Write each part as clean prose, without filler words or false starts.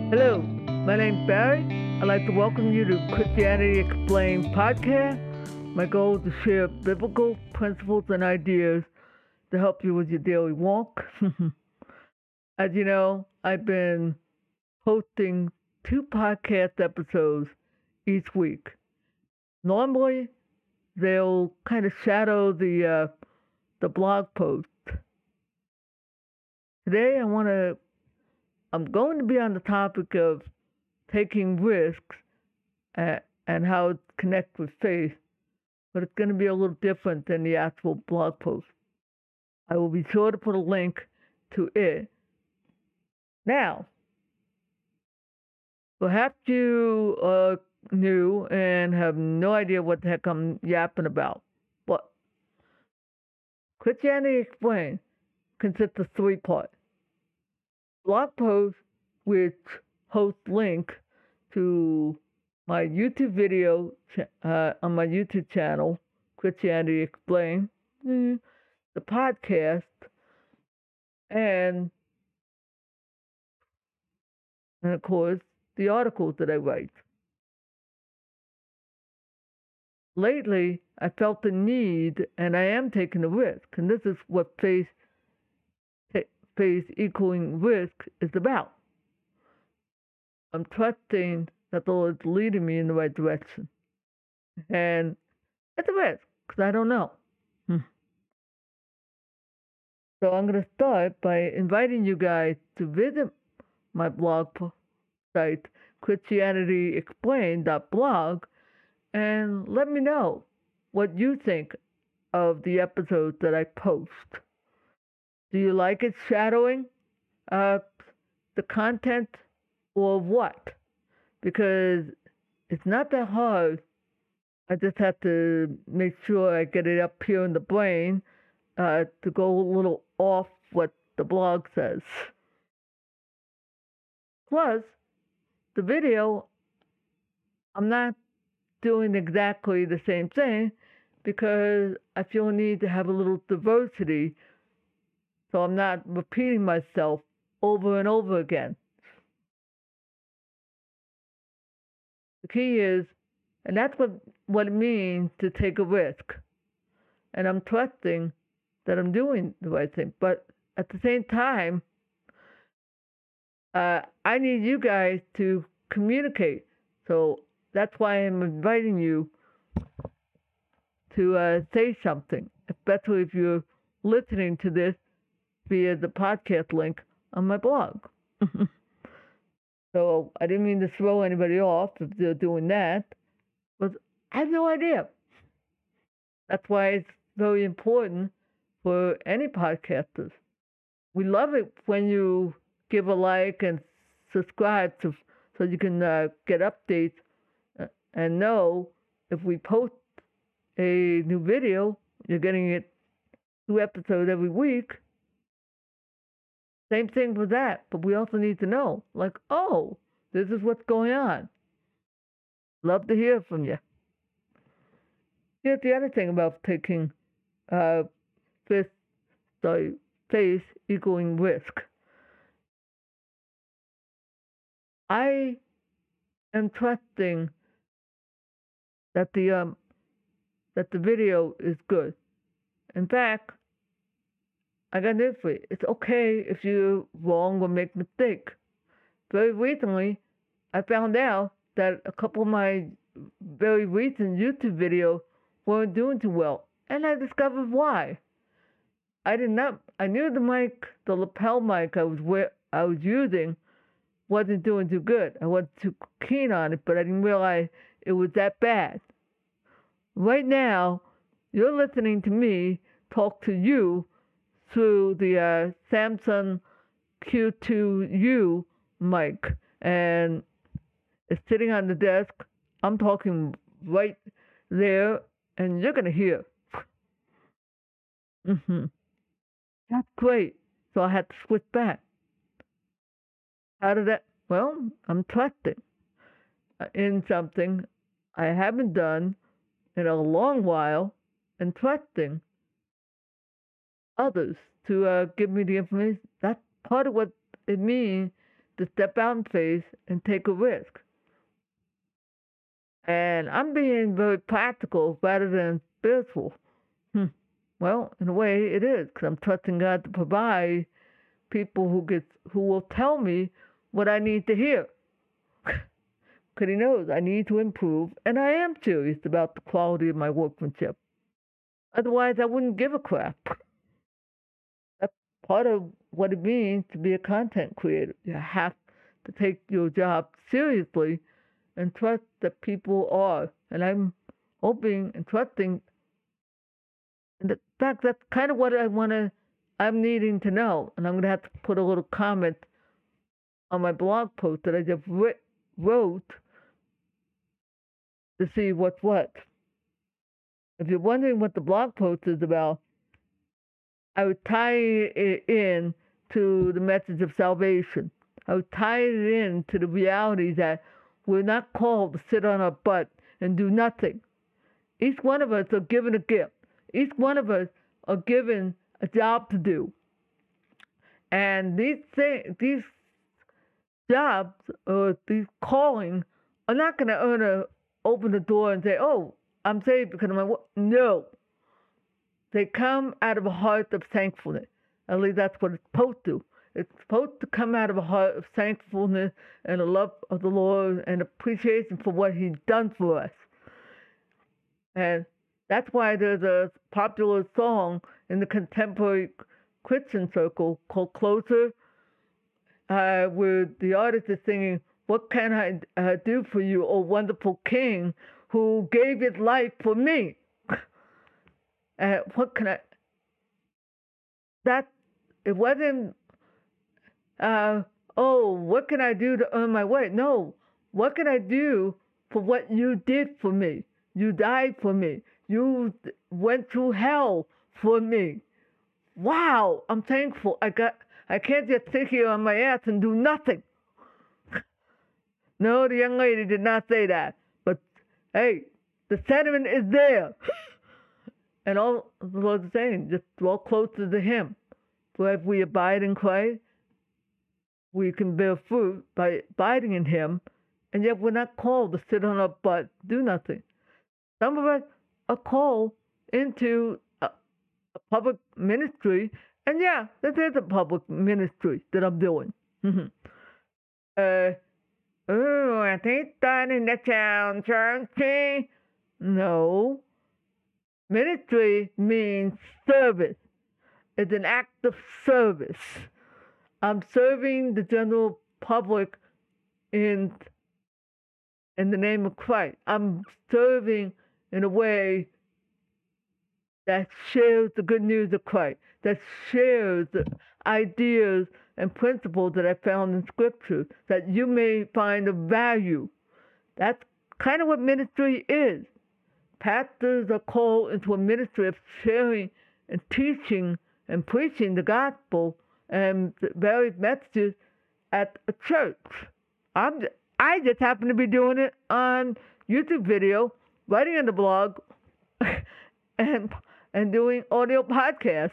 Hello, my name's Barry. I'd like to welcome you to Christianity Explained podcast. My goal is to share biblical principles and ideas to help you with your daily walk. As you know, I've been posting 2 podcast episodes each week. Normally, they'll kind of shadow the blog post. Today, I'm going to be on the topic of taking risks and how it connects with faith, but it's going to be a little different than the actual blog post. I will be sure to put a link to it. Now, perhaps you are new and have no idea what the heck I'm yapping about, but Christianity Explained consists of 3 parts. Blog post, which hosts link to my YouTube video on my YouTube channel, Christianity Explained, the podcast, and of course the articles that I write. Lately, I felt the need, and I am taking a risk, and this is what faith equaling risk is about. I'm trusting that the Lord is leading me in the right direction. And it's a risk, because I don't know. So I'm going to start by inviting you guys to visit my blog site, ChristianityExplained.blog, and let me know what you think of the episodes that I post. Do you like it shadowing the content or what? Because it's not that hard. I just have to make sure I get it up here in the brain to go a little off what the blog says. Plus, the video, I'm not doing exactly the same thing because I feel a need to have a little diversity so I'm not repeating myself over and over again. The key is, and that's what it means to take a risk. And I'm trusting that I'm doing the right thing. But at the same time, I need you guys to communicate. So that's why I'm inviting you to say something, especially if you're listening to this via the podcast link on my blog. So I didn't mean to throw anybody off if they're doing that, but I have no idea. That's why it's very important for any podcasters. We love it when you give a like and subscribe so you can get updates and know if we post a new video, you're getting it 2 episodes every week. Same thing with that, but we also need to know, like, oh, this is what's going on. Love to hear from you. Here's the other thing about taking faith equaling risk. I am trusting that the video is good. In fact, I got news for you. It's okay if you're wrong or make mistakes. Very recently, I found out that a couple of my very recent YouTube videos weren't doing too well, and I discovered why. I knew the lapel mic I was using wasn't doing too good. I wasn't too keen on it, but I didn't realize it was that bad. Right now, you're listening to me talk to you through the Samsung Q2U mic, and it's sitting on the desk. I'm talking right there, and you're gonna hear. That's great. So I had to switch back. How did that? Well, I'm trusting in something I haven't done in a long while, and trusting others to give me the information. That's part of what it means to step out in faith and take a risk. And I'm being very practical rather than spiritual. Well, in a way, it is because I'm trusting God to provide people who will tell me what I need to hear. Because He knows I need to improve, and I am serious about the quality of my workmanship. Otherwise, I wouldn't give a crap. That's part of what it means to be a content creator. You have to take your job seriously and trust that people are. And I'm hoping and trusting. And in fact, that's kind of what I'm needing to know. And I'm going to have to put a little comment on my blog post that I just wrote to see what's what. If you're wondering what the blog post is about, I would tie it in to the message of salvation. I would tie it in to the reality that we're not called to sit on our butt and do nothing. Each one of us are given a gift. Each one of us are given a job to do. And these jobs or these callings are not going to open the door and say, "Oh, I'm saved because of my work." No. They come out of a heart of thankfulness. At least that's what it's supposed to. It's supposed to come out of a heart of thankfulness and a love of the Lord and appreciation for what He's done for us. And that's why there's a popular song in the contemporary Christian circle called "Closer," where the artist is singing, "What can I do for you, O wonderful King, who gave His life for me?" What can I? It wasn't. What can I do to earn my way? No, what can I do for what you did for me? You died for me. You went through hell for me. Wow, I'm thankful. I can't just sit here on my ass and do nothing. No, the young lady did not say that. But hey, the sentiment is there. And all the Lord's saying, just draw closer to Him. For if we abide in Christ, we can bear fruit by abiding in Him, and yet we're not called to sit on our butt, do nothing. Some of us are called into a public ministry, and yeah, this is a public ministry that I'm doing. I think that in the town church. No. Ministry means service. It's an act of service. I'm serving the general public in the name of Christ. I'm serving in a way that shares the good news of Christ, that shares the ideas and principles that I found in Scripture, that you may find of value. That's kind of what ministry is. Pastors are called into a ministry of sharing and teaching and preaching the gospel and the various messages at a church. I just happen to be doing it on YouTube video, writing on the blog, and doing audio podcasts.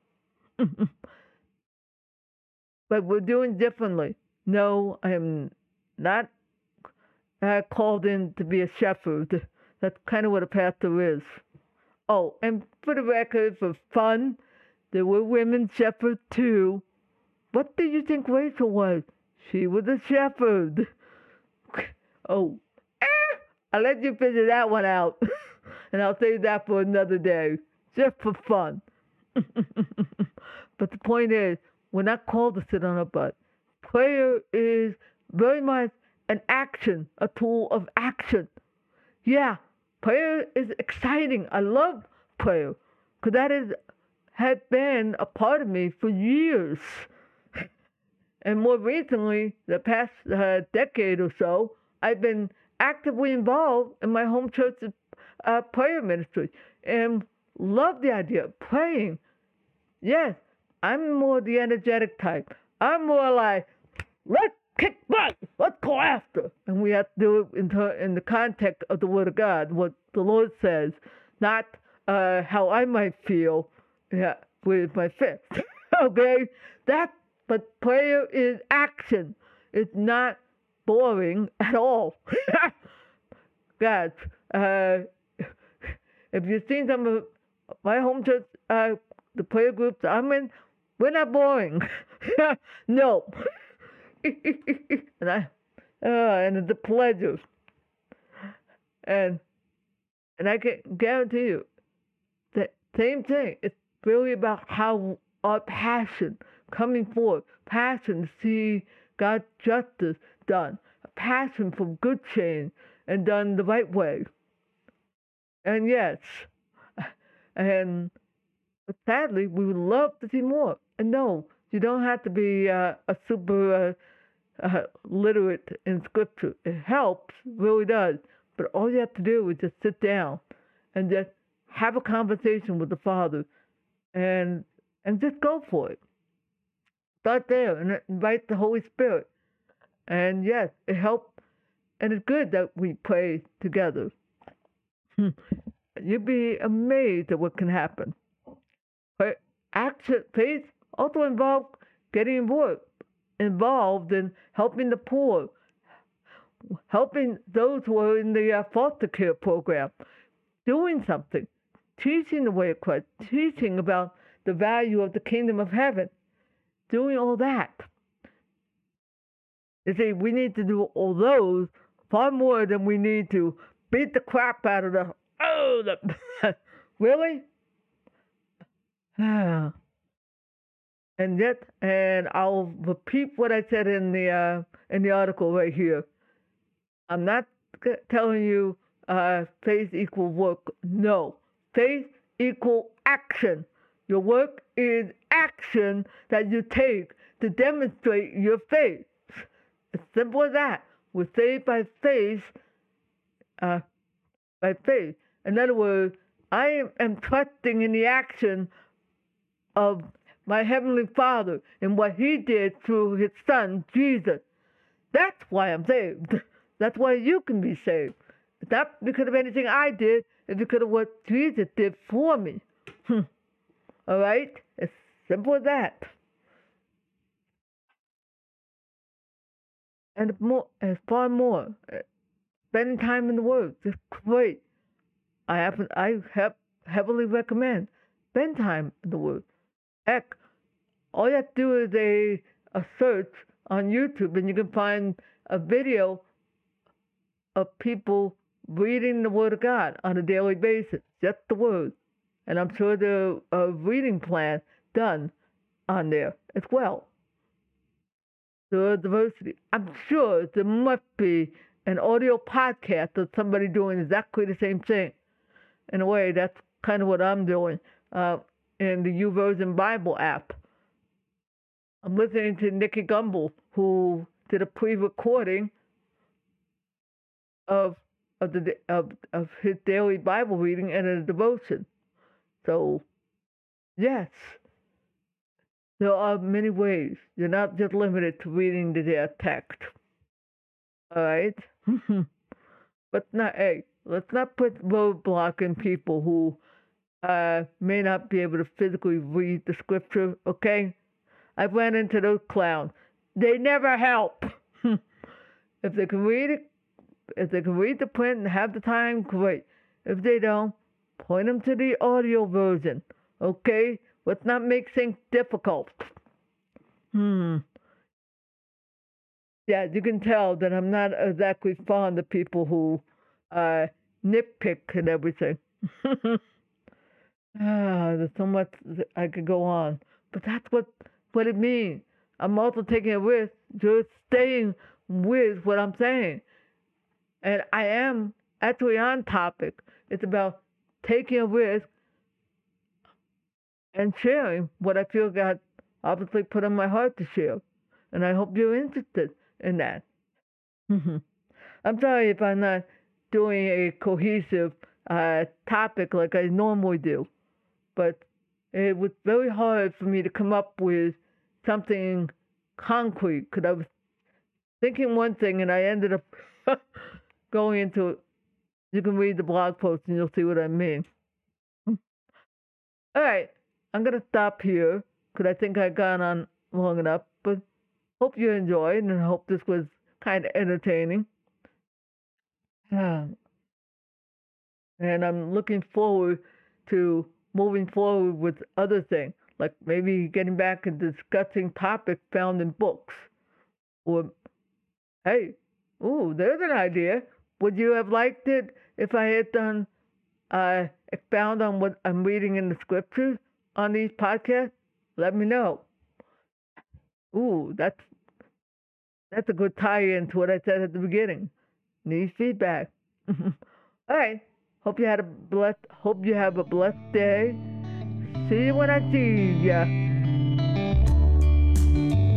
But we're doing differently. No, I am not called in to be a shepherd. That's kind of what a pastor is. Oh, and for the record, for fun, there were women shepherds too. What do you think Rachel was? She was a shepherd. Oh, I'll let you figure that one out. And I'll save that for another day, just for fun. But the point is, we're not called to sit on our butt. Prayer is very much an action, a tool of action. Yeah, prayer is exciting. I love prayer because that has been a part of me for years. And more recently, the past decade or so, I've been actively involved in my home church's prayer ministry and love the idea of praying. Yes, I'm more the energetic type. I'm more like, let's kick butt, let's go after. And we have to do it in the context of the Word of God, what the Lord says, not how I might feel with my fist. Okay? But prayer is action. It's not boring at all. Guys, if you've seen some of my home church, the prayer groups I'm in, we're not boring. No. and and it's a pleasure. And I can guarantee you, the same thing. It's really about how our passion coming forth, passion to see God's justice done, a passion for good change and done the right way. And yes, and sadly, we would love to see more. And no, you don't have to be a super literate in scripture. It helps, really does. But all you have to do is just sit down and just have a conversation with the Father and just go for it. Start there and invite the Holy Spirit. And yes, it helps, and it's good that we pray together. You'd be amazed at what can happen. But action, faith also involves getting involved in helping the poor, helping those who are in the foster care program, doing something, teaching the way of Christ, teaching about the value of the kingdom of heaven, doing all that. You see, we need to do all those far more than we need to beat the crap out of really? And I'll repeat what I said in the article right here. I'm not telling you faith equal work. No, faith equal action. Your work is action that you take to demonstrate your faith. As simple as that. We're saved by faith. By faith. In other words, I am trusting in the action of my Heavenly Father and what He did through His Son, Jesus. That's why I'm saved. That's why you can be saved. It's not because of anything I did. It's because of what Jesus did for me. All right? It's simple as that. And far more. Spending time in the Word is great. I heavily recommend spend time in the Word. Heck, all you have to do is a search on YouTube, and you can find a video of people reading the Word of God on a daily basis, just the Word. And I'm sure there's a reading plan done on there as well. The diversity. I'm sure there must be an audio podcast of somebody doing exactly the same thing. In a way, that's kind of what I'm doing in the YouVersion Bible app. I'm listening to Nicky Gumbel, who did a pre-recording of his daily Bible reading and a devotion. So, yes, there are many ways. You're not just limited to reading the text. All right? But let's not put roadblock in people who may not be able to physically read the scripture, okay? I've ran into those clowns. They never help. If they can read it, if they can read the print and have the time, great. If they don't, point them to the audio version, okay? Let's not make things difficult. Yeah, you can tell that I'm not exactly fond of people who nitpick and everything. There's so much I could go on. But that's what it means. I'm also taking a risk, just staying with what I'm saying. And I am actually on topic. It's about taking a risk and sharing what I feel God obviously put on my heart to share. And I hope you're interested in that. I'm sorry if I'm not doing a cohesive topic like I normally do. But it was very hard for me to come up with something concrete because I was thinking one thing and I ended up going into it. You can read the blog post and you'll see what I mean. All right, I'm going to stop here because I think I've gone on long enough. But hope you enjoyed and hope this was kind of entertaining. And I'm looking forward to moving forward with other things, like maybe getting back and discussing topics found in books. Or, hey, ooh, there's an idea. Would you have liked it if I had done expound on what I'm reading in the scriptures on these podcasts? Let me know. Ooh, that's a good tie-in to what I said at the beginning. Need feedback. All right. Hope you have a blessed day. See you when I see ya.